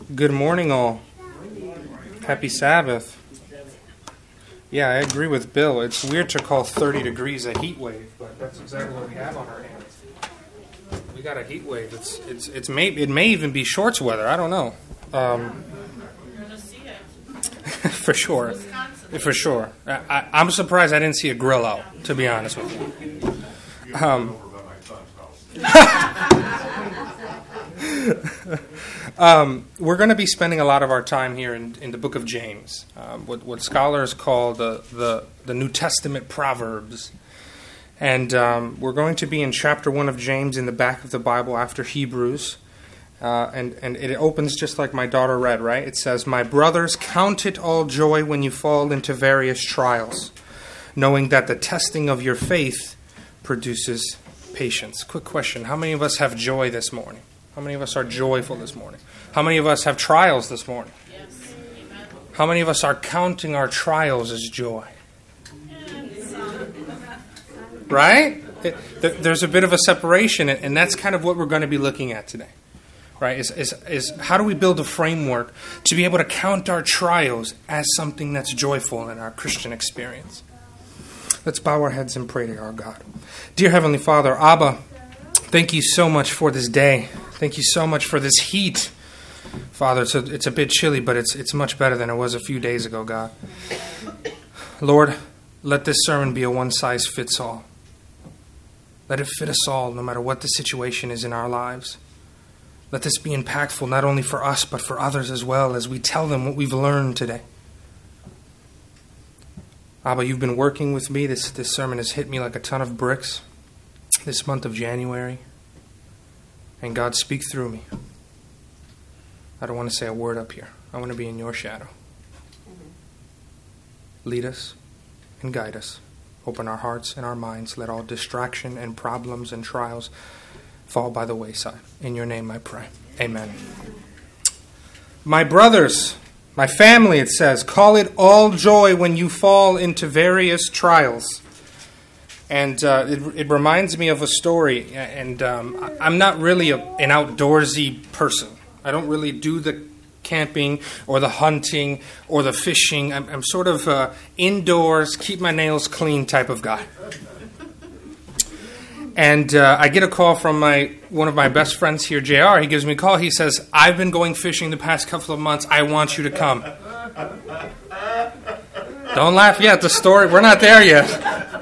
Good morning, all. Happy Sabbath. Yeah, I agree with Bill. It's weird to call 30 degrees a heat wave, but that's exactly what we have on our hands. We got a heat wave. It may even be shorts weather. I don't know. For sure. For sure. I'm surprised I didn't see a grill out, to be honest with you. We're going to be spending a lot of our time here in the book of James, what scholars call the New Testament Proverbs. And we're going to be in chapter 1 of James in the back of the Bible after Hebrews. And it opens just like my daughter read, right? It says, "My brothers, count it all joy when you fall into various trials, knowing that the testing of your faith produces patience." Quick question. How many of us have joy this morning? How many of us are joyful this morning? How many of us have trials this morning? Yes. How many of us are counting our trials as joy? Right? There's a bit of a separation, and that's kind of what we're going to be looking at today. Right? Is how do we build a framework to be able to count our trials as something that's joyful in our Christian experience? Let's bow our heads and pray to our God. Dear Heavenly Father, Abba, thank you so much for this day. Thank you so much for this heat. Father, it's a bit chilly, but it's much better than it was a few days ago, God. Lord, let this sermon be a one-size-fits-all. Let it fit us all, no matter what the situation is in our lives. Let this be impactful not only for us, but for others as well, as we tell them what we've learned today. Abba, you've been working with me. This sermon has hit me like a ton of bricks this month of January. And God, speak through me. I don't want to say a word up here. I want to be in your shadow. Lead us and guide us. Open our hearts and our minds. Let all distraction and problems and trials fall by the wayside. In your name I pray. Amen. My brothers, my family, it says, call it all joy when you fall into various trials. And it reminds me of a story. And I'm not really an outdoorsy person. I don't really do the camping or the hunting or the fishing. I'm sort of indoors, keep my nails clean type of guy. And I get a call from one of my best friends here, JR. He gives me a call. He says, "I've been going fishing the past couple of months. I want you to come." Don't laugh yet. The story, we're not there yet.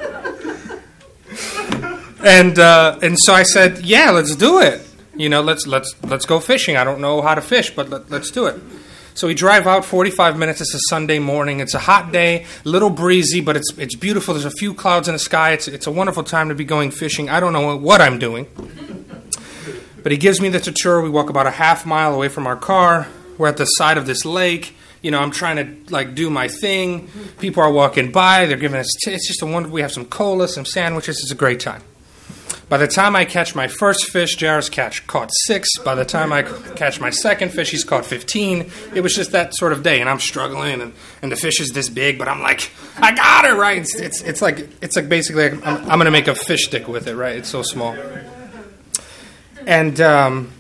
And so I said, "Yeah, let's do it. You know, let's go fishing. I don't know how to fish, but let's do it." So we drive out 45 minutes. It's a Sunday morning. It's a hot day, a little breezy, but it's beautiful. There's a few clouds in the sky. It's a wonderful time to be going fishing. I don't know what I'm doing. But he gives me the tour. We walk about a half mile away from our car. We're at the side of this lake. You know, I'm trying to do my thing. People are walking by. They're giving us it's just a wonderful. We have some cola, some sandwiches. It's a great time. By the time I catch my first fish, Jair's caught 6. By the time I catch my second fish, he's caught 15. It was just that sort of day, and I'm struggling, and the fish is this big, but I'm like, I got it, right? It's like basically I'm going to make a fish stick with it, right? It's so small. And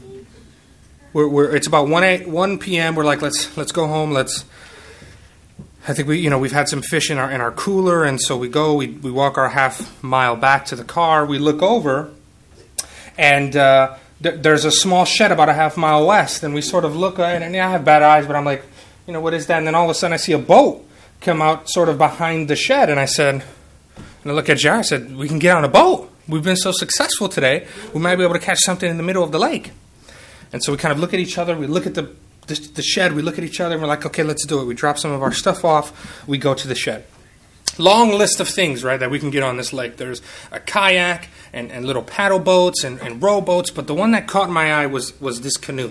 it's about 1 p.m. We're like, let's go home. I think we've had some fish in our cooler, and so we walk our half mile back to the car. We look over, and there's a small shed about a half mile west, and we sort of look at it, and I have bad eyes, but I'm like, what is that? And then all of a sudden I see a boat come out sort of behind the shed, and I look at Jared, I said, "We can get on a boat. We've been so successful today, we might be able to catch something in the middle of the lake." And so we kind of look at each other, we look at the shed, we look at each other, and we're like, okay, let's do it. We drop some of our stuff off, we go to the shed. Long list of things, right, that we can get on this lake. There's a kayak and little paddle boats and rowboats, but the one that caught my eye was this canoe.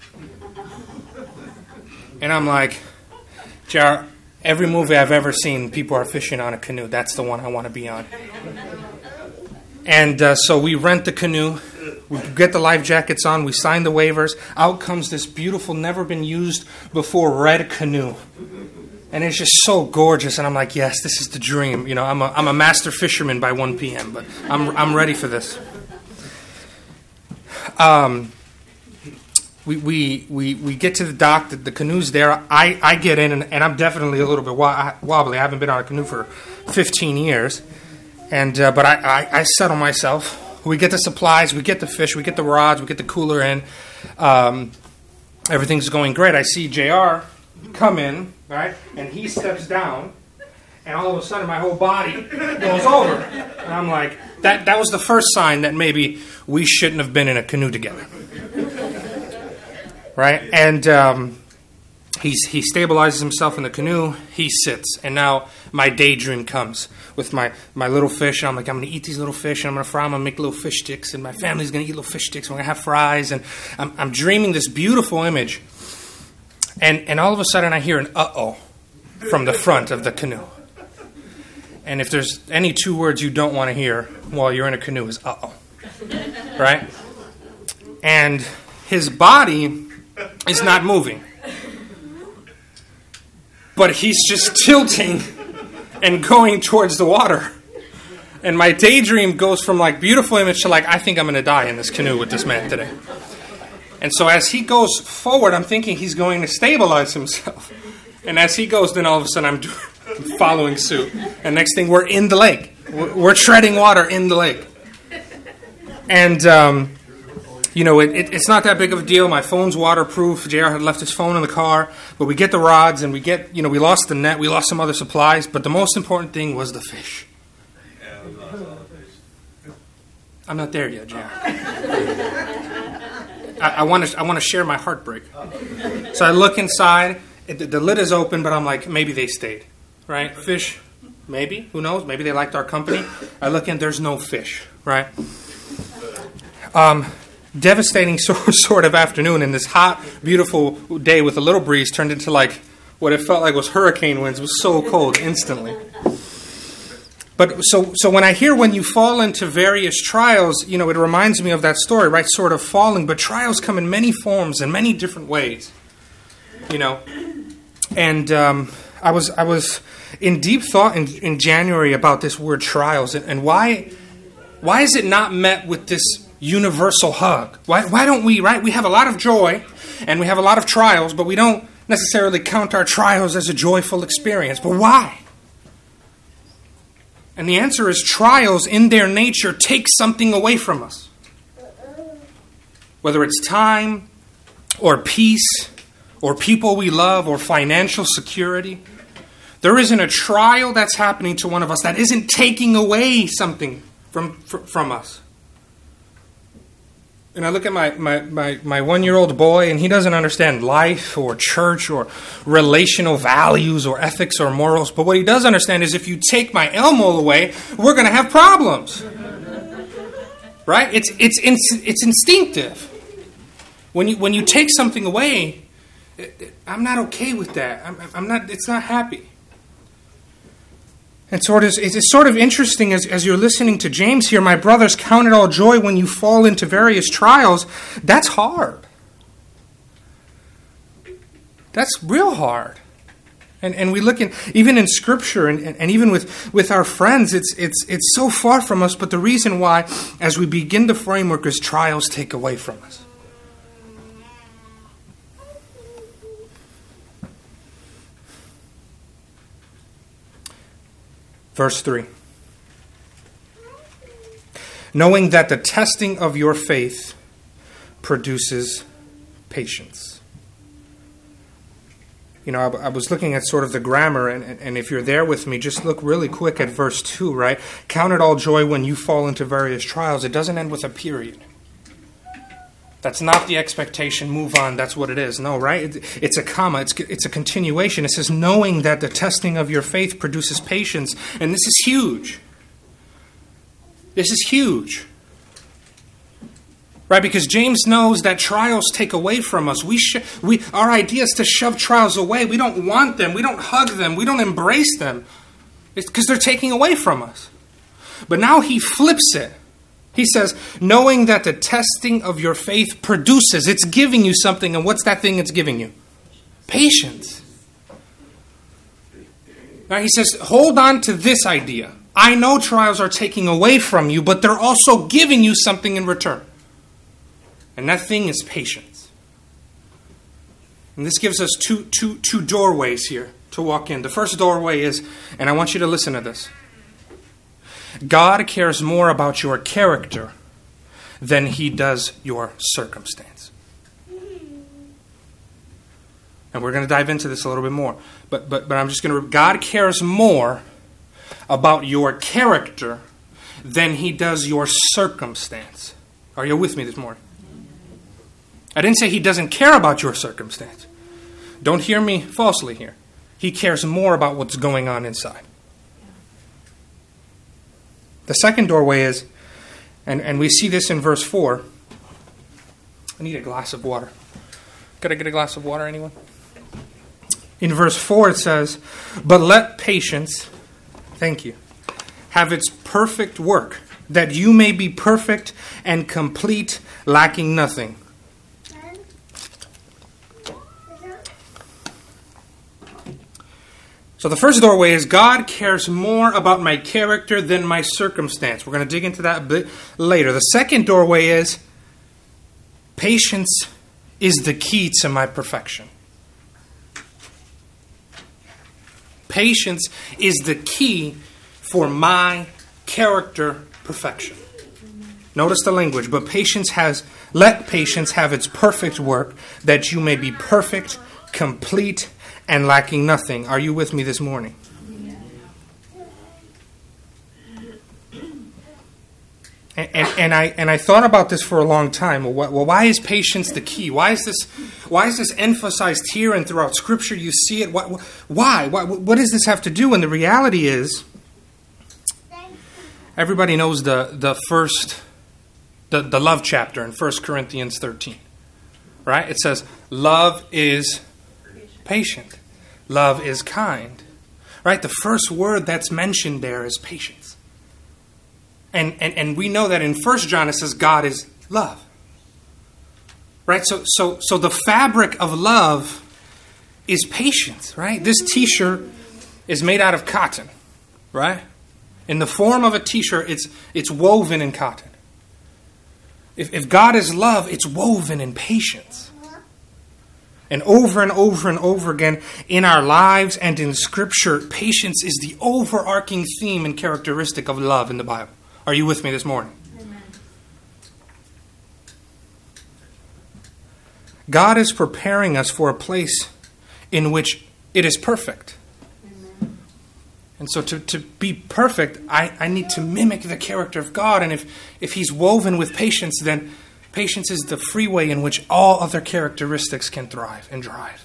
And I'm like, JR, every movie I've ever seen, people are fishing on a canoe. That's the one I want to be on. And so we rent the canoe. We get the life jackets on. We sign the waivers. Out comes this beautiful, never been used before red canoe. And it's just so gorgeous. And I'm like, yes, this is the dream. I'm a master fisherman by 1 p.m., but I'm ready for this. we get to the dock. The canoe's there. I get in, and I'm definitely a little bit wobbly. I haven't been on a canoe for 15 years. But I settle myself. We get the supplies, we get the fish, we get the rods, we get the cooler in. Everything's going great. I see JR come in, right? And he steps down, and all of a sudden my whole body goes over. And I'm like, that was the first sign that maybe we shouldn't have been in a canoe together. Right? And he stabilizes himself in the canoe, he sits, and now my daydream comes with my little fish, and I'm like, I'm going to eat these little fish, and I'm going to fry them, I'm going to make little fish sticks, and my family's going to eat little fish sticks, and we're going to have fries, and I'm dreaming this beautiful image, and all of a sudden I hear an uh-oh from the front of the canoe. And if there's any two words you don't want to hear while you're in a canoe is uh-oh. Right? And his body is not moving. But he's just tilting and going towards the water. And my daydream goes from like beautiful image to like, I think I'm going to die in this canoe with this man today. And so as he goes forward, I'm thinking he's going to stabilize himself. And as he goes, then all of a sudden I'm following suit. And next thing, we're in the lake. We're treading water in the lake. And, it's not that big of a deal. My phone's waterproof. JR had left his phone in the car. But we get the rods and we lost the net. We lost some other supplies. But the most important thing was the fish. I'm not there yet, JR. I want to share my heartbreak. So I look inside. The lid is open, but I'm like, maybe they stayed. Right? Fish, maybe. Who knows? Maybe they liked our company. I look in, there's no fish. Right? Devastating sort of afternoon, and this hot, beautiful day with a little breeze turned into like what it felt like was hurricane winds. It was so cold instantly. But so when I hear when you fall into various trials, it reminds me of that story, right? Sort of falling, but trials come in many forms and many different ways. And I was in deep thought in January about this word trials and why is it not met with this universal hug? Why don't we, right? We have a lot of joy and we have a lot of trials, but we don't necessarily count our trials as a joyful experience. But why? And the answer is trials in their nature take something away from us. Whether it's time or peace or people we love or financial security, there isn't a trial that's happening to one of us that isn't taking away something from us. And I look at my 1-year-old boy, and he doesn't understand life or church or relational values or ethics or morals. But what he does understand is if you take my Elmo away, we're going to have problems. Right? It's instinctive. When you take something away, I'm not okay with that. I'm not. It's not happy. And so it's sort of interesting as you're listening to James here, my brothers, count it all joy when you fall into various trials. That's hard. That's real hard. And we look even in Scripture and even with our friends, it's so far from us. But the reason why, as we begin the framework, is trials take away from us. Verse 3. Knowing that the testing of your faith produces patience. I was looking at sort of the grammar, and if you're there with me, just look really quick at verse 2, right? Count it all joy when you fall into various trials. It doesn't end with a period. That's not the expectation. Move on. That's what it is. No, right? It's a comma. It's a continuation. It says, knowing that the testing of your faith produces patience. And this is huge. This is huge. Right? Because James knows that trials take away from us. Our idea is to shove trials away. We don't want them. We don't hug them. We don't embrace them. It's because they're taking away from us. But now he flips it. He says, knowing that the testing of your faith produces, it's giving you something, and what's that thing it's giving you? Patience. Now he says, hold on to this idea. I know trials are taking away from you, but they're also giving you something in return. And that thing is patience. And this gives us two doorways here to walk in. The first doorway is, and I want you to listen to this, God cares more about your character than he does your circumstance. And we're going to dive into this a little bit more. But I'm just going to, God cares more about your character than he does your circumstance. Are you with me this morning? I didn't say he doesn't care about your circumstance. Don't hear me falsely here. He cares more about what's going on inside. The second doorway is, and we see this in verse 4. I need a glass of water. Could I get a glass of water, anyone? In verse 4 it says, "But let patience," thank you, "have its perfect work, that you may be perfect and complete, lacking nothing." So the first doorway is God cares more about my character than my circumstance. We're going to dig into that a bit later. The second doorway is patience is the key to my perfection. Patience is the key for my character perfection. Notice the language. But let patience have its perfect work, that you may be perfect, complete, and lacking nothing. Are you with me this morning? And I thought about this for a long time. Well, why is patience the key? Why is this emphasized here and throughout Scripture? You see it. Why? What does this have to do? And the reality is, everybody knows the love chapter in 1 Corinthians 13, right? It says, "Love is patient. Love is kind." Right? The first word that's mentioned there is patience. And we know that in 1 John it says God is love. Right? So the fabric of love is patience, right? This t-shirt is made out of cotton, right? In the form of a t-shirt, it's woven in cotton. If God is love, it's woven in patience. And over and over again in our lives and in Scripture, patience is the overarching theme and characteristic of love in the Bible. Are you with me this morning? Amen. God is preparing us for a place in which it is perfect. Amen. And so to be perfect, I need to mimic the character of God. And if He's woven with patience, then patience is the freeway in which all other characteristics can thrive and drive.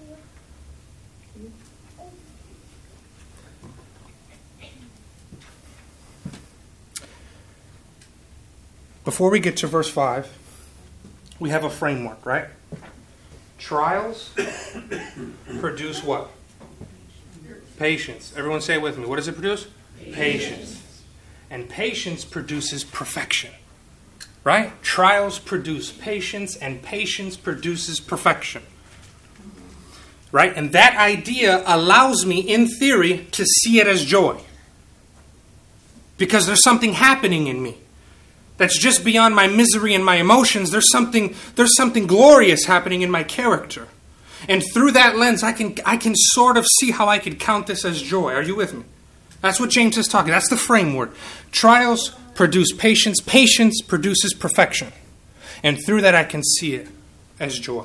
Before we get to verse 5, we have a framework, right? Trials produce what? Patience. Everyone say it with me. What does it produce? Patience. And patience produces perfection. Right? Trials produce patience, and patience produces perfection. Right? And that idea allows me, in theory, to see it as joy. Because there's something happening in me that's just beyond my misery and my emotions. There's something glorious happening in my character. And through that lens, I can sort of see how I could count this as joy. Are you with me? That's what James is talking. That's the framework. Trials produce patience. Patience produces perfection. And through that, I can see it as joy.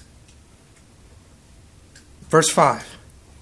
Verse 5.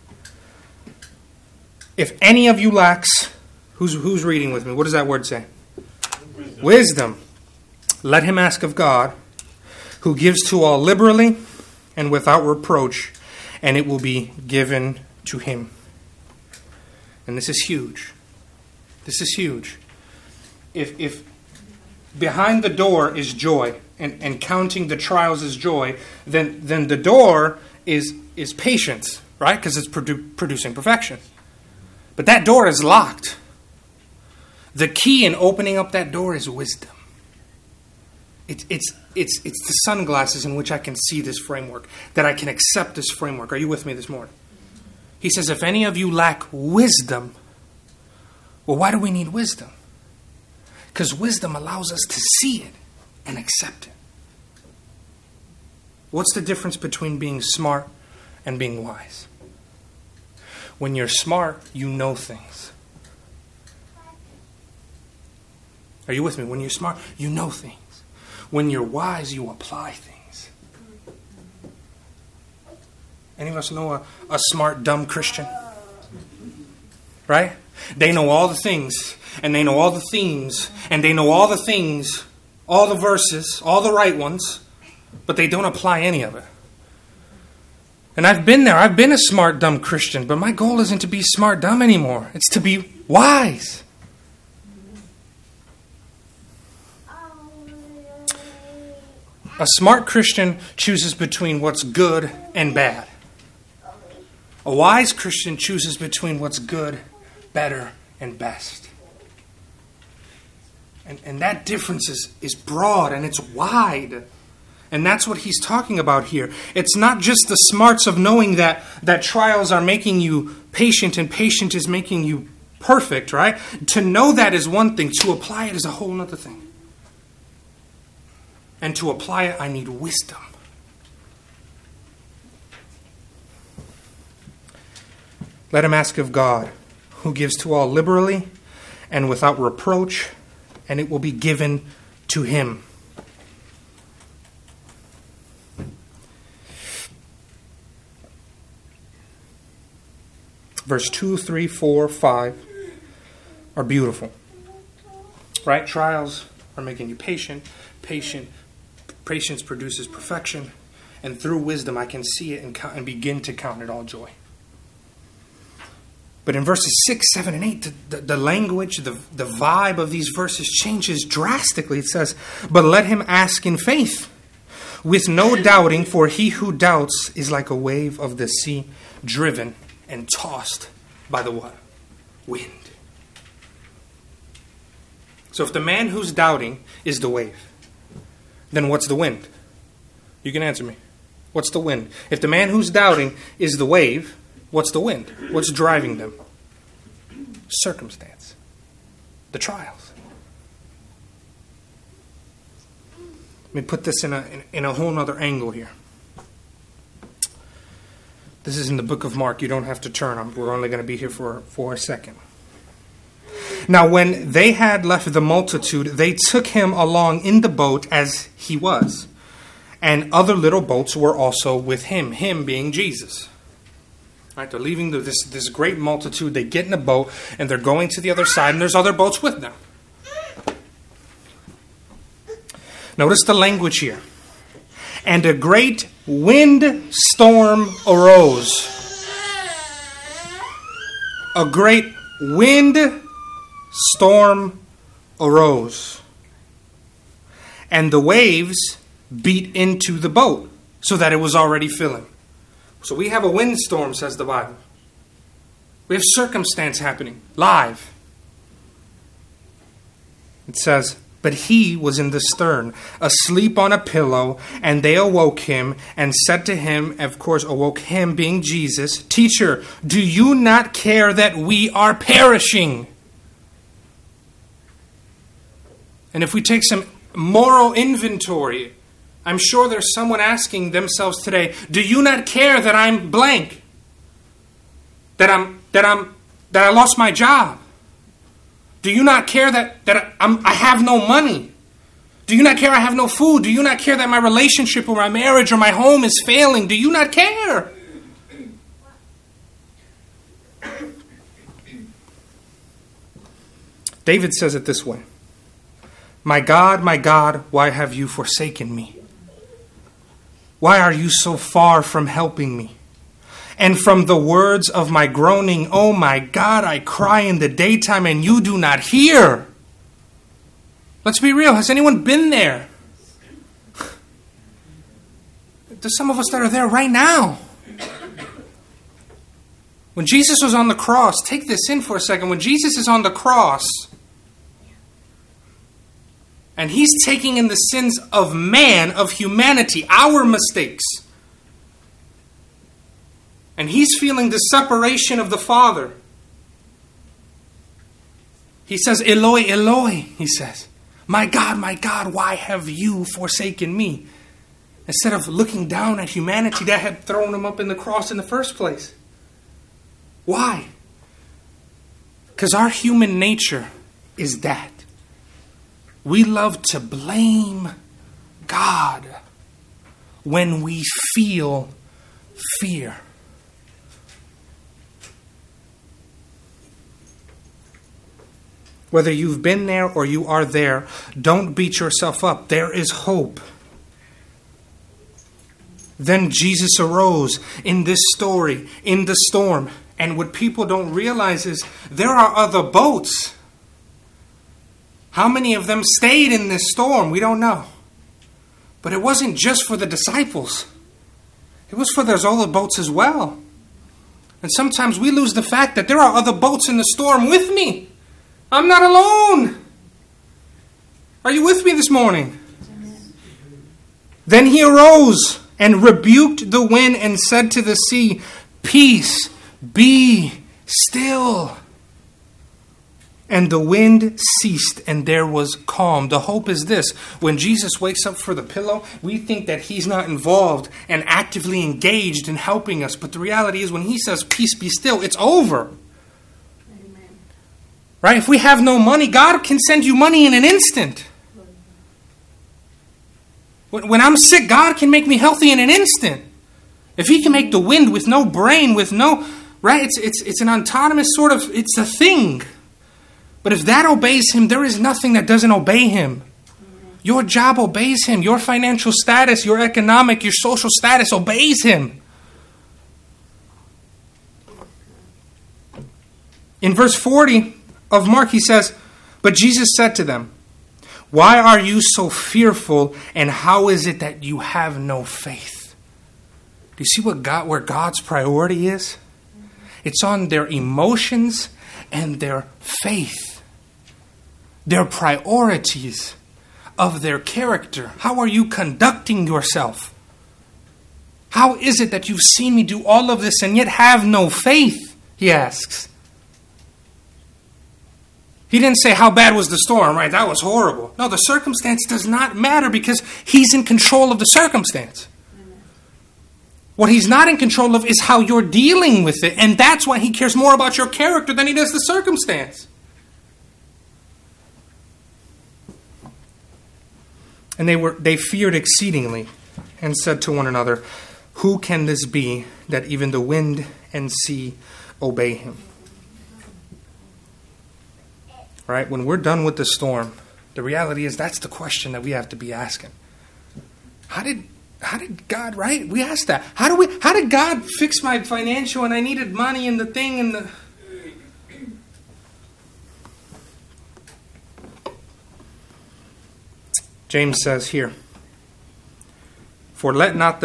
If any of you lacks, who's reading with me? What does that word say? Wisdom. Let him ask of God, who gives to all liberally and without reproach, and it will be given to him. And this is huge. This is huge. If behind the door is joy, and counting the trials is joy, then the door is patience, right? Because it's producing perfection. But that door is locked. The key in opening up that door is wisdom. It's the sunglasses in which I can see this framework, that I can accept this framework. Are you with me this morning? He says, if any of you lack wisdom, well, why do we need wisdom? Because wisdom allows us to see it and accept it. What's the difference between being smart and being wise? When you're smart, you know things. Are you with me? When you're smart, you know things. When you're wise, you apply things. Any of us know a smart, dumb Christian? Right? They know all the things, and they know all the themes, and they know all the things, all the verses, all the right ones, but they don't apply any of it. And I've been there. I've been a smart, dumb Christian, but my goal isn't to be smart, dumb anymore. It's to be wise. A smart Christian chooses between what's good and bad. A wise Christian chooses between what's good, better, and best. And that difference is broad and it's wide. And that's what he's talking about here. It's not just the smarts of knowing that trials are making you patient and patient is making you perfect, right? To know that is one thing. To apply it is a whole other thing. And to apply it, I need wisdom. Let him ask of God, who gives to all liberally and without reproach, and it will be given to him. Verse 2, 3, 4, 5 are beautiful. Right? Trials are making you patient. Patience produces perfection. And through wisdom, I can see it and begin to count it all joy. But in verses 6, 7, and 8, the language, the vibe of these verses changes drastically. It says, but let him ask in faith, with no doubting, for he who doubts is like a wave of the sea, driven and tossed by the what? Wind. So if the man who's doubting is the wave, then what's the wind? You can answer me. What's the wind? If the man who's doubting is the wave, what's the wind? What's driving them? Circumstance. The trials. Let me put this in a whole other angle here. This is in the book of Mark. You don't have to turn. We're only going to be here for a second. Now, when they had left the multitude, they took him along in the boat as he was. And other little boats were also with him, him being Jesus. Right, they're leaving this great multitude. They get in a boat, and they're going to the other side, and there's other boats with them. Notice the language here. And a great windstorm arose. A great windstorm arose. And the waves beat into the boat so that it was already filling. So we have a windstorm, says the Bible. We have circumstance happening, live. It says, but he was in the stern, asleep on a pillow, and they awoke him and said to him, of course, awoke him being Jesus, Teacher, do you not care that we are perishing? And if we take some moral inventory, I'm sure there's someone asking themselves today, do you not care that I'm blank? That I lost my job? Do you not care that I have no money? Do you not care I have no food? Do you not care that my relationship or my marriage or my home is failing? Do you not care? David says it this way. My God, why have you forsaken me? Why are you so far from helping me? And from the words of my groaning, oh my God, I cry in the daytime and you do not hear. Let's be real. Has anyone been there? There's some of us that are there right now. When Jesus was on the cross, take this in for a second. When Jesus is on the cross, and he's taking in the sins of man, of humanity, our mistakes. And he's feeling the separation of the Father. He says, Eloi, Eloi, he says. My God, why have you forsaken me? instead of looking down at humanity that had thrown him up in the cross in the first place. Why? Because our human nature is that. We love to blame God when we feel fear. Whether you've been there or you are there, don't beat yourself up. There is hope. Then Jesus arose in this story, in the storm. And what people don't realize is there are other boats. How many of them stayed in this storm? We don't know. But it wasn't just for the disciples. It was for those other boats as well. And sometimes we lose the fact that there are other boats in the storm with me. I'm not alone. Are you with me this morning? Amen. Then he arose and rebuked the wind and said to the sea, "Peace, be still." And the wind ceased and there was calm. The hope is this. When Jesus wakes up for the pillow, we think that he's not involved and actively engaged in helping us. But the reality is when he says, "Peace, be still," it's over. Right? If we have no money, God can send you money in an instant. When I'm sick, God can make me healthy in an instant. If he can make the wind with no brain, with no... Right? It's an autonomous sort of... It's a thing. But if that obeys him, there is nothing that doesn't obey him. Your job obeys him. Your financial status, your economic, your social status obeys him. In verse 40... of Mark, he says, "But Jesus said to them, 'Why are you so fearful, and how is it that you have no faith?'" Do you see where God's priority is? It's on their emotions and their faith. Their priorities of their character. How are you conducting yourself? How is it that you've seen me do all of this and yet have no faith? He asks. He didn't say, "How bad was the storm?" Right? That was horrible. No, the circumstance does not matter because he's in control of the circumstance. What he's not in control of is how you're dealing with it. And that's why he cares more about your character than he does the circumstance. And they feared exceedingly and said to one another, "Who can this be that even the wind and sea obey him?" Right? When we're done with the storm, the reality is that's the question that we have to be asking. How did God, right? We asked that. How did God fix my financial and I needed money and the thing and the... James says here, For let not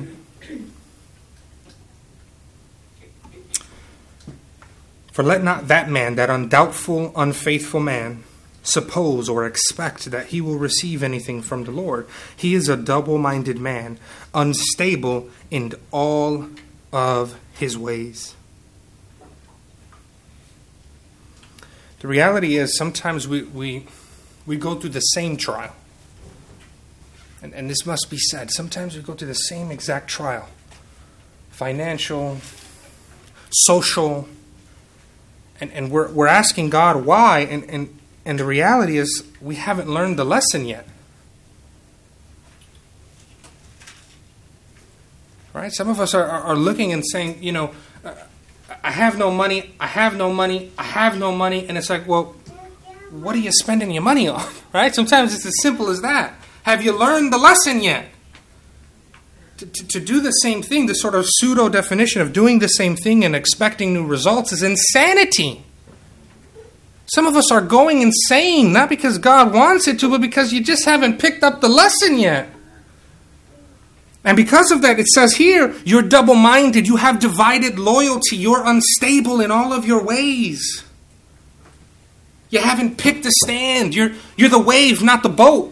that man, that undoubtful, unfaithful man, suppose or expect that he will receive anything from the Lord. He is a double-minded man, unstable in all of his ways. The reality is sometimes we go through the same trial. And this must be said. Sometimes we go through the same exact trial. Financial, social, and we're asking God why, and the reality is we haven't learned the lesson yet. Right? Some of us are looking and saying, I have no money, I have no money, I have no money, and it's like, well, what are you spending your money on? Right? Sometimes it's as simple as that. Have you learned the lesson yet? To do the same thing, the sort of pseudo definition of doing the same thing and expecting new results is insanity. Some of us are going insane, not because God wants it to, but because you just haven't picked up the lesson yet. And because of that, it says here, you're double-minded, you have divided loyalty, you're unstable in all of your ways. You haven't picked a stand, you're the wave, not the boat.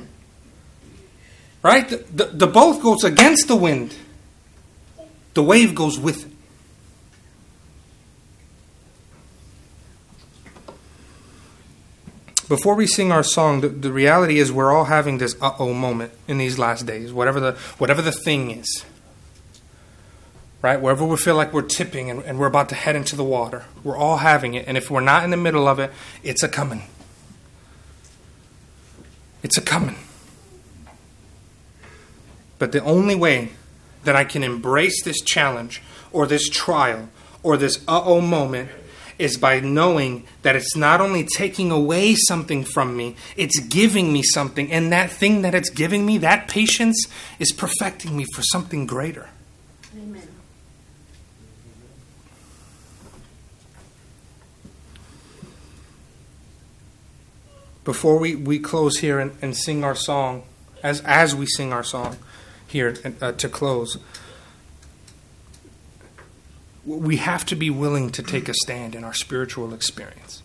Right? The boat goes against the wind. The wave goes with it. Before we sing our song, the reality is we're all having this uh-oh moment in these last days, whatever the thing is. Right? Wherever we feel like we're tipping and we're about to head into the water. We're all having it. And if we're not in the middle of it, it's a-coming. It's a-coming. But the only way that I can embrace this challenge or this trial or this uh-oh moment is by knowing that it's not only taking away something from me, it's giving me something. And that thing that it's giving me, that patience, is perfecting me for something greater. Amen. Before we close here and sing our song, as we sing our song here to close, we have to be willing to take a stand in our spiritual experience.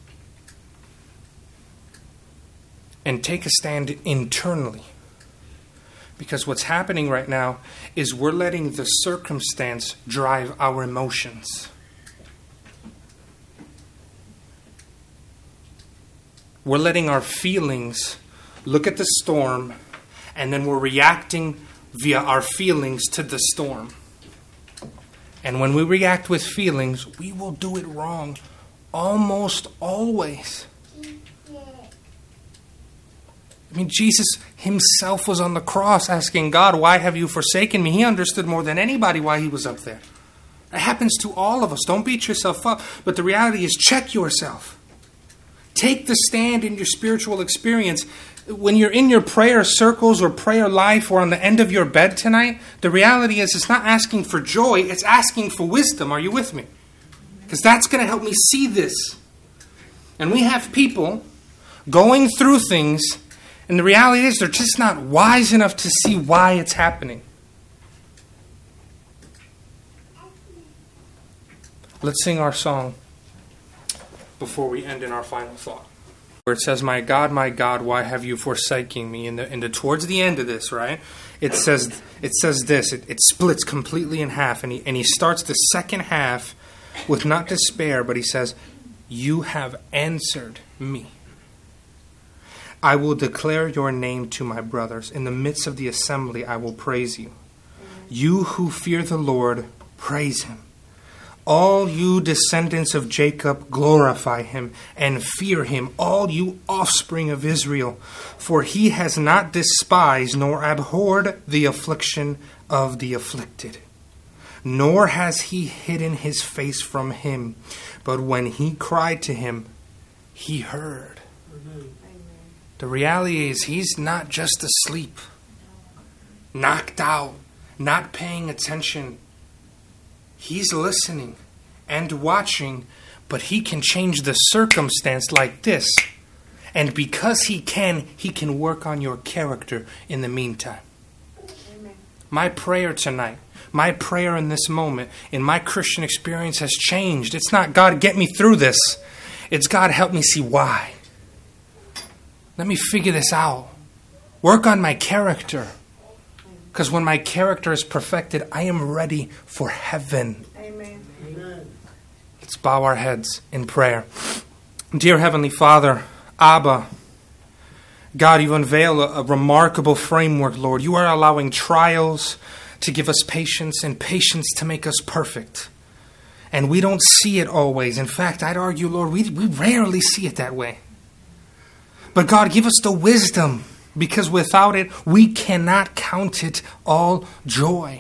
And take a stand internally. Because what's happening right now is we're letting the circumstance drive our emotions. We're letting our feelings look at the storm, and then we're reacting via our feelings to the storm. And when we react with feelings, we will do it wrong almost always. I mean, Jesus himself was on the cross asking God, "Why have you forsaken me?" He understood more than anybody why he was up there. It happens to all of us. Don't beat yourself up. But the reality is, check yourself. Take the stand in your spiritual experience. When you're in your prayer circles or prayer life or on the end of your bed tonight, the reality is it's not asking for joy, it's asking for wisdom. Are you with me? Because that's going to help me see this. And we have people going through things, and the reality is they're just not wise enough to see why it's happening. Let's sing our song before we end in our final thought, where it says, my God, why have you forsaken me?" And towards the end of this, right? It says this. It splits completely in half, and he starts the second half with not despair, but he says, "You have answered me. I will declare your name to my brothers. In the midst of the assembly, I will praise you. You who fear the Lord, praise him. All you descendants of Jacob, glorify him and fear him, all you offspring of Israel. For he has not despised nor abhorred the affliction of the afflicted, nor has he hidden his face from him. But when he cried to him, he heard." Amen. The reality is he's not just asleep, knocked out, not paying attention. He's listening and watching, but he can change the circumstance like this. And because he can work on your character in the meantime. Amen. My prayer tonight, my prayer in this moment, in my Christian experience has changed. It's not, "God, get me through this." It's, "God, help me see why. Let me figure this out. Work on my character. Because when my character is perfected, I am ready for heaven." Amen. Let's bow our heads in prayer. Dear Heavenly Father, Abba, God, you unveil a remarkable framework, Lord. You are allowing trials to give us patience and patience to make us perfect. And we don't see it always. In fact, I'd argue, Lord, we rarely see it that way. But God, give us the wisdom, because without it, we cannot count it all joy.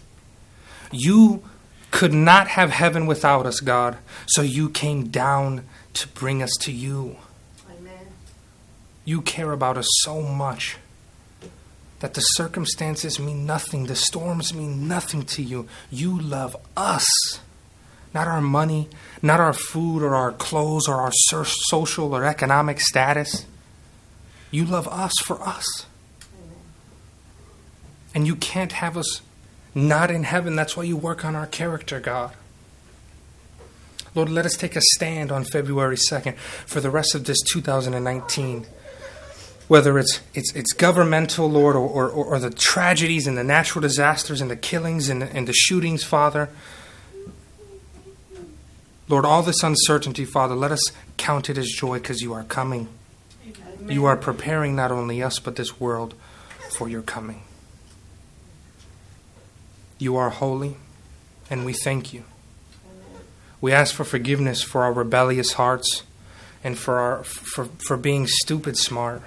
You could not have heaven without us, God. So you came down to bring us to you. Amen. You care about us so much that the circumstances mean nothing. The storms mean nothing to you. You love us. Not our money, not our food or our clothes or our social or economic status. You love us for us. Amen. And you can't have us not in heaven. That's why you work on our character, God. Lord, let us take a stand on February 2nd for the rest of this 2019. Whether it's governmental, Lord, or the tragedies and the natural disasters and the killings and the shootings, Father. Lord, all this uncertainty, Father, let us count it as joy because you are coming. Amen. You are preparing not only us, but this world for your coming. You are holy, and we thank you. We ask for forgiveness for our rebellious hearts and for being stupid smart.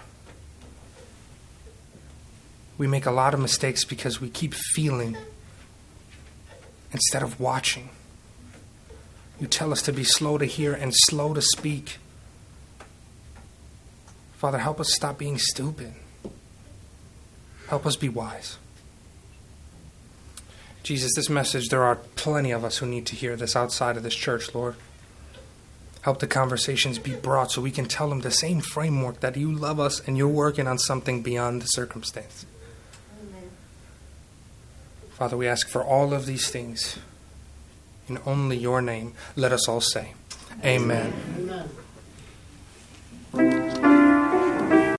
We make a lot of mistakes because we keep feeling instead of watching. You tell us to be slow to hear and slow to speak. Father, help us stop being stupid. Help us be wise. Jesus, this message, there are plenty of us who need to hear this outside of this church, Lord. Help the conversations be brought so we can tell them the same framework that you love us and you're working on something beyond the circumstance. Amen. Father, we ask for all of these things in only your name. Let us all say, Amen.